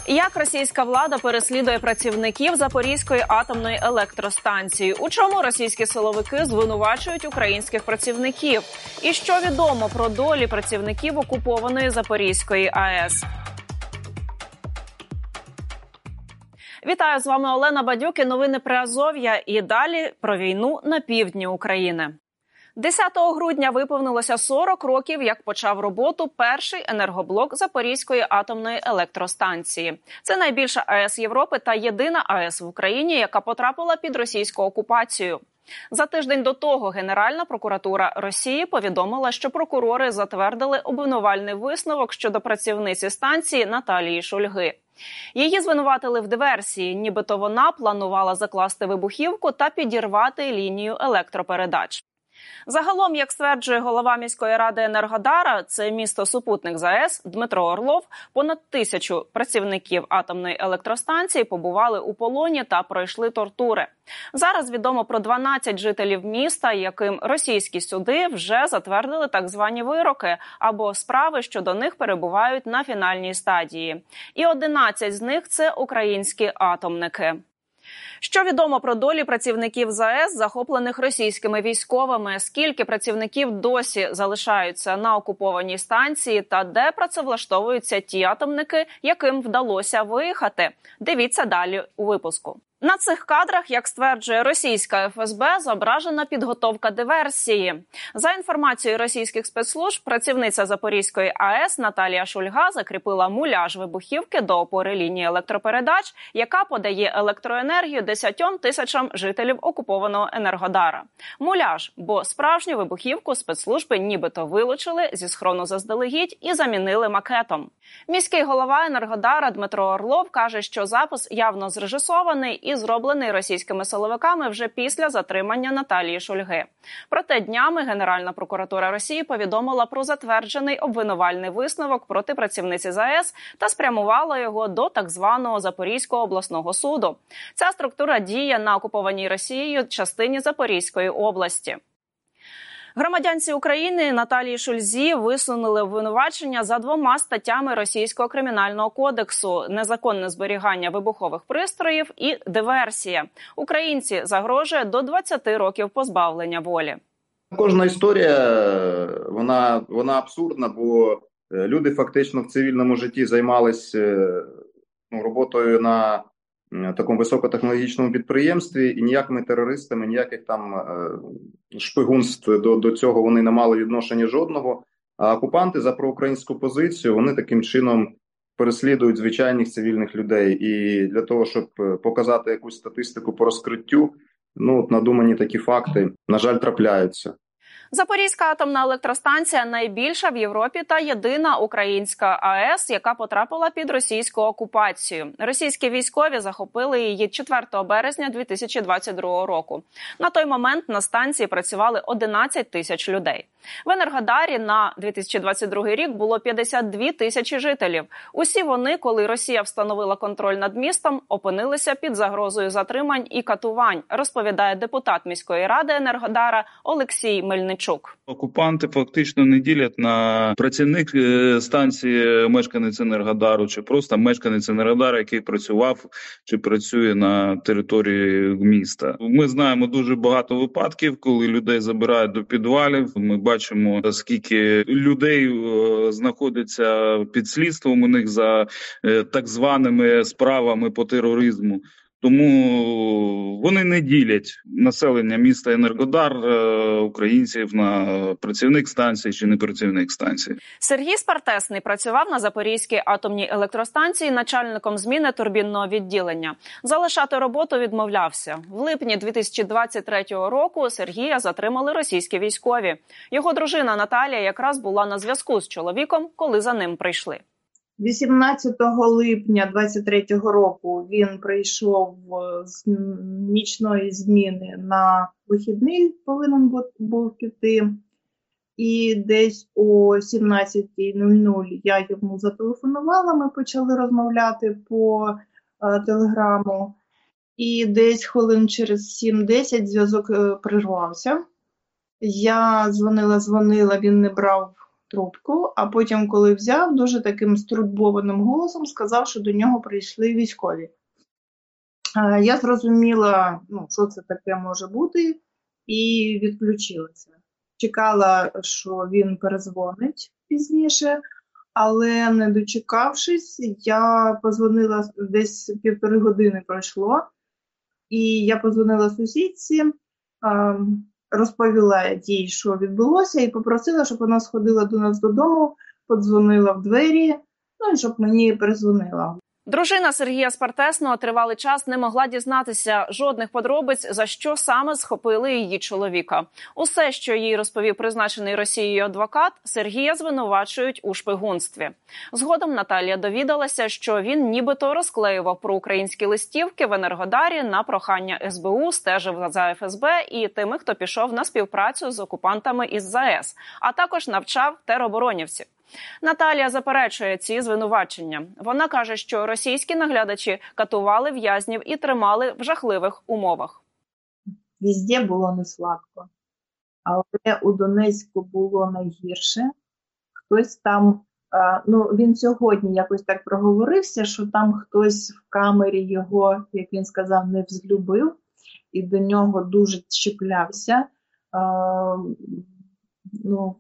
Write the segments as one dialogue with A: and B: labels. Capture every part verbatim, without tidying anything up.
A: Як російська влада переслідує працівників Запорізької атомної електростанції? У чому російські силовики звинувачують українських працівників? І що відомо про долі працівників окупованої Запорізької АЕС? Вітаю, з вами Олена Бадюк і новини Приазов'я. І далі про війну на півдні України. десятого грудня виповнилося сорок років, як почав роботу перший енергоблок Запорізької атомної електростанції. Це найбільша АЕС Європи та єдина АЕС в Україні, яка потрапила під російську окупацію. За тиждень до того Генеральна прокуратура Росії повідомила, що прокурори затвердили обвинувальний висновок щодо працівниці станції Наталії Шульги. Її звинуватили в диверсії, нібито вона планувала закласти вибухівку та підірвати лінію електропередач. Загалом, як стверджує голова міської ради Енергодара, це місто-супутник ЗАЕС Дмитро Орлов, понад тисячу працівників атомної електростанції побували у полоні та пройшли тортури. Зараз відомо про дванадцять жителів міста, яким російські суди вже затвердили так звані вироки, або справи щодо них перебувають на фінальній стадії. І одинадцять з них – це українські атомники. Що відомо про долі працівників ЗАЕС, захоплених російськими військовими? Скільки працівників досі залишаються на окупованій станції та де працевлаштовуються ті атомники, яким вдалося виїхати? Дивіться далі у випуску. На цих кадрах, як стверджує російська еф ес бе, зображена підготовка диверсії. За інформацією російських спецслужб, працівниця Запорізької АЕС Наталія Шульга закріпила муляж вибухівки до опори лінії електропередач, яка подає електроенергію десятьом тисячам жителів окупованого Енергодара. Муляж, бо справжню вибухівку спецслужби нібито вилучили зі схрону заздалегідь і замінили макетом. Міський голова Енергодара Дмитро Орлов каже, що запис явно зрежисований і зроблений російськими силовиками вже після затримання Наталії Шульги. Проте днями Генеральна прокуратура Росії повідомила про затверджений обвинувальний висновок проти працівниці ЗАЕС та спрямувала його до так званого Запорізького обласного суду. Ця структура діє на окупованій Росією частині Запорізької області. Громадянці України Наталії Шульзі висунули обвинувачення за двома статтями Російського кримінального кодексу – незаконне зберігання вибухових пристроїв і диверсія. Українці загрожує до двадцяти років позбавлення волі.
B: Кожна історія, вона, вона абсурдна, бо люди фактично в цивільному житті займалися ну, роботою на такому високотехнологічному підприємстві, і ніякими терористами, ніяких там е, шпигунств до, до цього вони не мали відношення жодного. А окупанти за проукраїнську позицію, вони таким чином переслідують звичайних цивільних людей. І для того, щоб показати якусь статистику по розкриттю, ну, от надумані такі факти, на жаль, трапляються.
A: Запорізька атомна електростанція найбільша в Європі та єдина українська АЕС, яка потрапила під російську окупацію. Російські військові захопили її четвертого березня дві тисячі двадцять другого року. На той момент на станції працювали одинадцять тисяч людей. В Енергодарі на дві тисячі двадцять другий рік було п'ятдесят дві тисячі жителів. Усі вони, коли Росія встановила контроль над містом, опинилися під загрозою затримань і катувань, розповідає депутат міської ради Енергодара Олексій Мельничук.
C: Окупанти фактично не ділять на працівник станції мешканець Енергодару чи просто мешканець Енергодара, який працював чи працює на території міста. Ми знаємо дуже багато випадків, коли людей забирають до підвалів. Ми бачимо, скільки людей знаходиться під слідством у них за так званими справами по тероризму. Тому вони не ділять населення міста Енергодар, українців, на працівник станції чи не працівник станції.
A: Сергій Спартесний працював на Запорізькій атомній електростанції начальником зміни турбінного відділення. Залишати роботу відмовлявся. В липні дві тисячі двадцять третього року Сергія затримали російські військові. Його дружина Наталія якраз була на зв'язку з чоловіком, коли за ним прийшли.
D: вісімнадцятого липня двадцять третього року він прийшов з нічної зміни на вихідний, повинен був піти. І десь о сімнадцятій нуль нуль я йому зателефонувала, ми почали розмовляти по е, телеграму. І десь хвилин через сім-десять зв'язок е, прервався. Я дзвонила, дзвонила, він не брав трубку, а потім, коли взяв, дуже таким стурбованим голосом сказав, що до нього прийшли військові. Я зрозуміла, ну, що це таке може бути, і відключилася. Чекала, що він перезвонить пізніше, але не дочекавшись, я подзвонила, десь півтори години пройшло, і я подзвонила сусідці, розповіла їй, що відбулося, і попросила, щоб вона сходила до нас додому, подзвонила в двері, ну і щоб мені перезвонила.
A: Дружина Сергія Спартесного тривалий час не могла дізнатися жодних подробиць, за що саме схопили її чоловіка. Усе, що їй розповів призначений Росією адвокат, Сергія звинувачують у шпигунстві. Згодом Наталія довідалася, що він нібито розклеював проукраїнські листівки в Енергодарі на прохання ес бе у, стежив за еф ес бе і тими, хто пішов на співпрацю з окупантами із зе ес, а також навчав тероборонівців. Наталія заперечує ці звинувачення. Вона каже, що російські наглядачі катували в'язнів і тримали в жахливих умовах.
D: Везде було не сладко, але у Донецьку було найгірше. Хтось там, ну він сьогодні якось так проговорився, що там хтось в камері його, як він сказав, не взлюбив і до нього дуже чіплявся. Ну,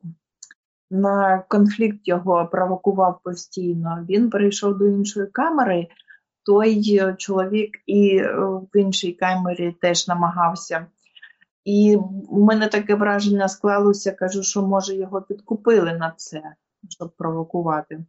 D: на конфлікт його провокував постійно. Він перейшов до іншої камери, той чоловік і в іншій камері теж намагався. І у мене таке враження склалося, кажу, що може його підкупили на це, щоб провокувати.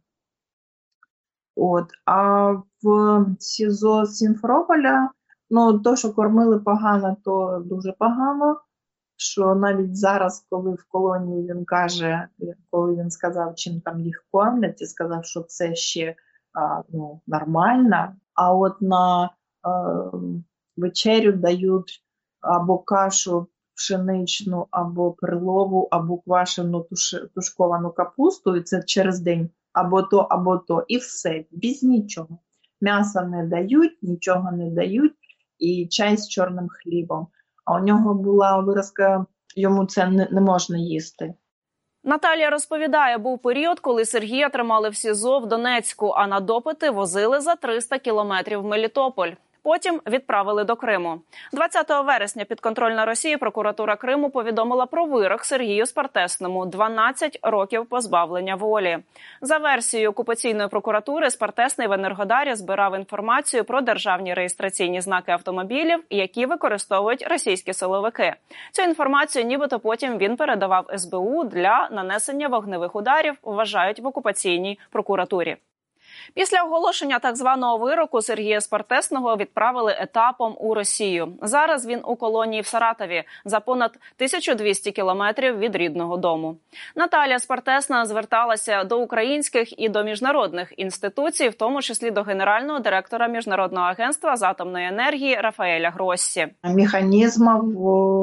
D: От. А в СІЗО Сімферополя, ну, то, що кормили погано, то дуже погано. Що навіть зараз, коли в колонії він каже, коли він сказав, чим там їх кормлять, і сказав, що це ще а, ну, нормально, а от на а, вечерю дають або кашу пшеничну, або перлову, або квашену туш, тушковану капусту, і це через день, або то, або то, і все, без нічого. М'яса не дають, нічого не дають, і чай з чорним хлібом. А у нього була виразка, йому це не, не можна їсти.
A: Наталія розповідає, був період, коли Сергія тримали в СІЗО в Донецьку, а на допити возили за триста кілометрів в Мелітополь. Потім відправили до Криму. двадцятого вересня підконтрольна Росії прокуратура Криму повідомила про вирок Сергію Спартесному – дванадцять років позбавлення волі. За версією окупаційної прокуратури, Спартесний в Енергодарі збирав інформацію про державні реєстраційні знаки автомобілів, які використовують російські силовики. Цю інформацію нібито потім він передавав ес бе у для нанесення вогневих ударів, вважають в окупаційній прокуратурі. Після оголошення так званого вироку Сергія Спартесного відправили етапом у Росію. Зараз він у колонії в Саратові за понад тисячу двісті кілометрів від рідного дому. Наталія Спартесна зверталася до українських і до міжнародних інституцій, в тому числі до генерального директора Міжнародного агентства з атомної енергії Рафаеля Гроссі.
D: Механізмів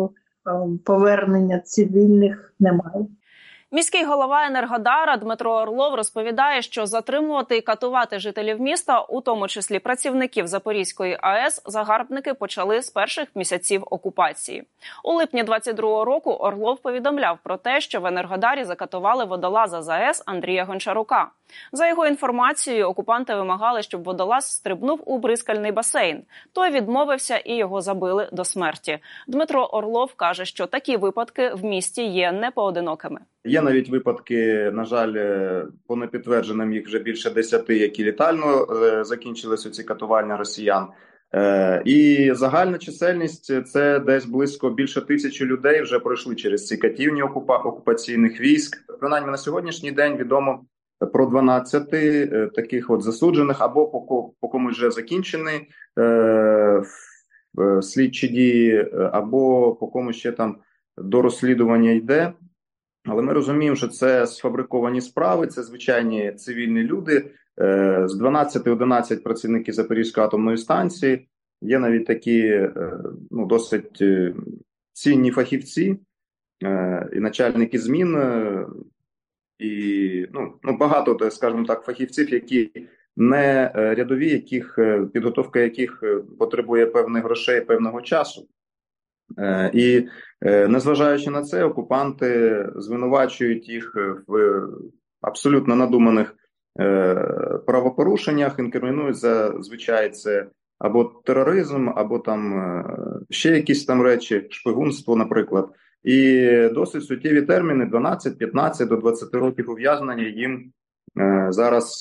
D: повернення цивільних немає.
A: Міський голова Енергодара Дмитро Орлов розповідає, що затримувати і катувати жителів міста, у тому числі працівників Запорізької а ес, загарбники почали з перших місяців окупації. У липні двадцять другого року Орлов повідомляв про те, що в Енергодарі закатували водолаза з а ес Андрія Гончарука. За його інформацією, окупанти вимагали, щоб водолаз стрибнув у бризкальний басейн. Той відмовився і його забили до смерті. Дмитро Орлов каже, що такі випадки в місті є непоодинокими.
B: Є навіть випадки, на жаль, по непідтвердженим їх вже більше десяти, які літально закінчилися ці катування росіян. І загальна чисельність – це десь близько більше тисячі людей вже пройшли через ці катівні окупаційних військ. Принаймні на сьогоднішній день відомо про дванадцять таких от засуджених або по, по комусь вже закінчені е, слідчі дії, або по комусь ще там до розслідування йде. Але ми розуміємо, що це сфабриковані справи, це звичайні цивільні люди. З дванадцяти одинадцять працівників Запорізької атомної станції. Є навіть такі ну, досить цінні фахівці і начальники змін, і ну, ну, багато, скажімо так, фахівців, які не рядові, яких підготовка яких потребує певних грошей, певного часу. І незважаючи на це, окупанти звинувачують їх в абсолютно надуманих правопорушеннях, інкримінують зазвичай це або тероризм, або там ще якісь там речі, шпигунство, наприклад. І досить суттєві терміни дванадцять, п'ятнадцять до двадцяти років ув'язнення їм зараз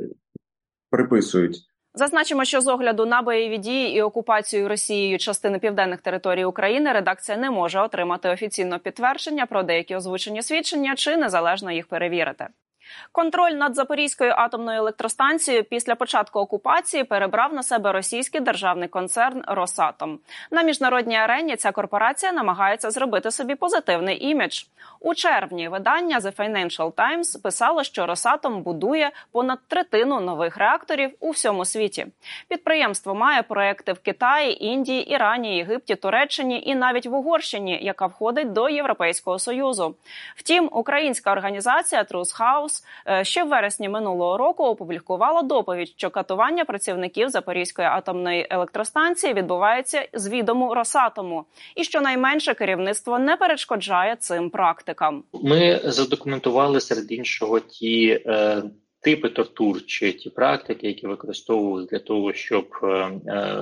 B: приписують.
A: Зазначимо, що з огляду на бойові дії і окупацію Росією частини південних територій України редакція не може отримати офіційного підтвердження про деякі озвучені свідчення чи незалежно їх перевірити. Контроль над Запорізькою атомною електростанцією після початку окупації перебрав на себе російський державний концерн «Росатом». На міжнародній арені ця корпорація намагається зробити собі позитивний імідж. У червні видання The Financial Times писало, що «Росатом» будує понад третину нових реакторів у всьому світі. Підприємство має проекти в Китаї, Індії, Ірані, Єгипті, Туреччині і навіть в Угорщині, яка входить до Європейського Союзу. Втім, українська організація Truth House ще в вересні минулого року опублікувала доповідь, що катування працівників Запорізької атомної електростанції відбувається з відому Росатому, і щонайменше керівництво не перешкоджає цим практикам.
E: Ми задокументували серед іншого ті е, типи тортур чи ті практики, які використовували для того, щоб е, е,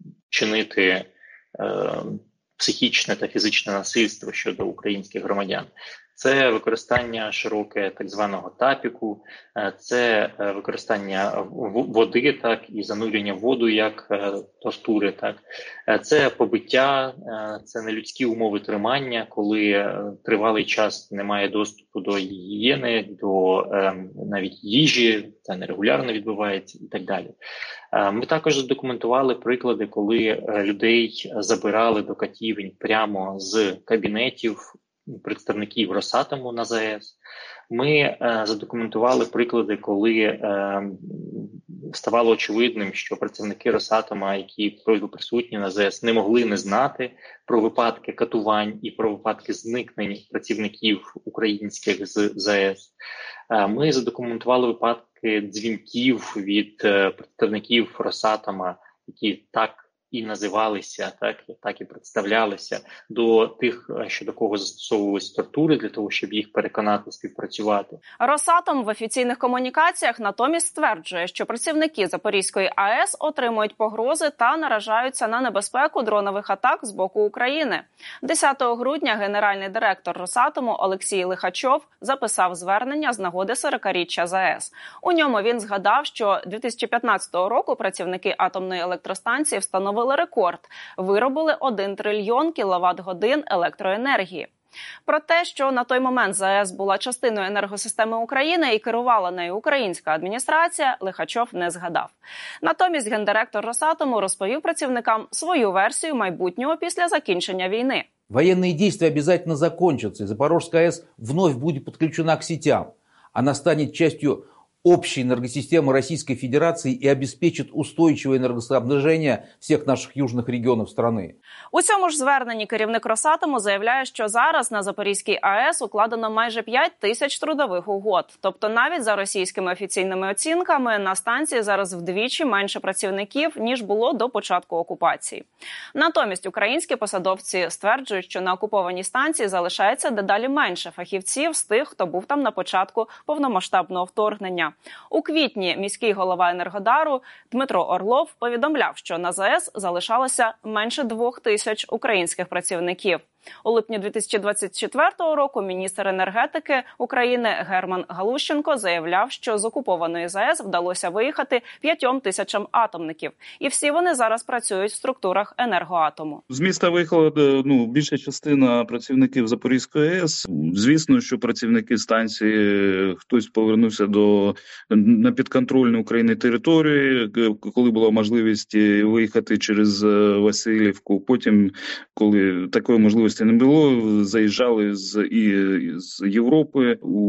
E: чинити е, психічне та фізичне насильство щодо українських громадян. Це використання широке так званого тапіку, це використання води, так, і занурення в воду як тортури, так. Це побиття, це нелюдські умови тримання, коли тривалий час немає доступу до гігієни, до навіть їжі, це нерегулярно відбувається і так далі. Ми також задокументували приклади, коли людей забирали до катівень прямо з кабінетів представників Росатому на ЗАЕС. Ми е, задокументували приклади, коли е, ставало очевидним, що працівники Росатома, які були присутні на ЗАЕС, не могли не знати про випадки катувань і про випадки зникнень працівників українських з ЗАЕС. Е, ми задокументували випадки дзвінків від е, представників Росатома, які так і називалися, так, так і представлялися до тих, що до кого застосовувалися тортури, для того, щоб їх переконати співпрацювати.
A: Росатом в офіційних комунікаціях натомість стверджує, що працівники Запорізької АЕС отримують погрози та наражаються на небезпеку дронових атак з боку України. десятого грудня генеральний директор Росатому Олексій Лихачов записав звернення з нагоди сорокаріччя ЗАЕС. У ньому він згадав, що дві тисячі п'ятнадцятого року працівники атомної електростанції встановили рекорд – виробили один трильйон кіловат-годин електроенергії. Про те, що на той момент ЗАЕС була частиною енергосистеми України і керувала нею українська адміністрація, Лихачов не згадав. Натомість гендиректор Росатому розповів працівникам свою версію майбутнього після закінчення війни.
F: Военные действия обязательно закончатся, и Запорожская АЭС вновь будет подключена к сетям. Она станет частью общей энергосистемы Российской Федерации и обеспечит устойчивое энергоснабжение всех наших южных регионов страны.
A: У цьому ж зверненні керівник Росатому заявляє, що зараз на Запорізькій АЕС укладено майже п'ять тисяч трудових угод. Тобто навіть за російськими офіційними оцінками на станції зараз вдвічі менше працівників, ніж було до початку окупації. Натомість українські посадовці стверджують, що на окупованій станції залишається дедалі менше фахівців з тих, хто був там на початку повномасштабного вторгнення. У квітні міський голова Енергодару Дмитро Орлов повідомляв, що на ЗАЕС залишалося менше двох тисяч українських працівників. У липні дві тисячі двадцять четвертого року міністр енергетики України Герман Галущенко заявляв, що з окупованої ЗАЕС вдалося виїхати п'ятьом тисячам атомників. І всі вони зараз працюють в структурах Енергоатому.
C: З міста виїхала ну, більша частина працівників Запорізької АЕС. Звісно, що працівники станції, хтось повернувся до на підконтрольну Україні території, коли була можливість виїхати через Васильівку. Потім, коли такої можливості не було, заїжджали з і з Європи у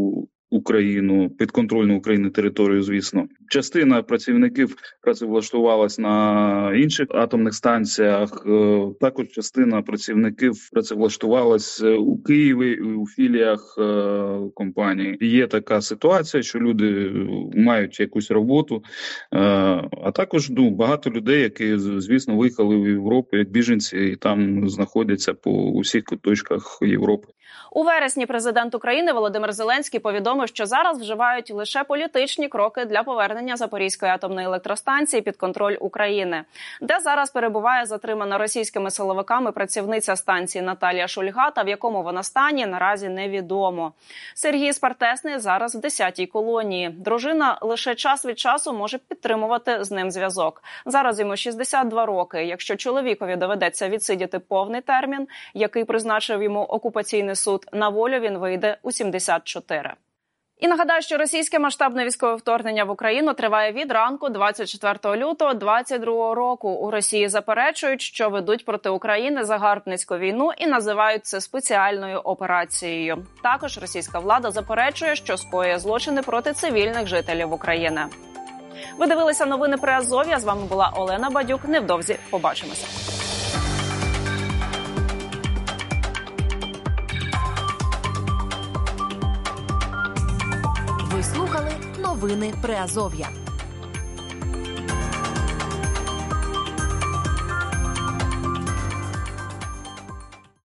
C: Україну, підконтрольну Україні територію, звісно. Частина працівників працевлаштувалась на інших атомних станціях, також частина працівників працевлаштувалась у Києві у філіях компанії. Є така ситуація, що люди мають якусь роботу, а також ну, багато людей, які, звісно, виїхали в Європу як біженці і там знаходяться по усіх куточках Європи.
A: У вересні президент України Володимир Зеленський повідомив, що зараз вживають лише політичні кроки для повернення Запорізької атомної електростанції під контроль України, де зараз перебуває затримана російськими силовиками працівниця станції Наталія Шульга, та в якому вона стані наразі невідомо. Сергій Спартесний зараз в десятій колонії. Дружина лише час від часу може підтримувати з ним зв'язок. Зараз йому шістдесят два роки. Якщо чоловікові доведеться відсидіти повний термін, який призначив йому окупаційний суд, на волю він вийде у сімдесят чотири. І нагадаю, що російське масштабне військове вторгнення в Україну триває від ранку двадцять четвертого лютого двадцять другого року. У Росії заперечують, що ведуть проти України загарбницьку війну і називають це спеціальною операцією. Також російська влада заперечує, що скоює злочини проти цивільних жителів України. Ви дивилися новини Приазов'я. З вами була Олена Бадюк. Невдовзі побачимося.
G: Ви слухали новини Приазов'я.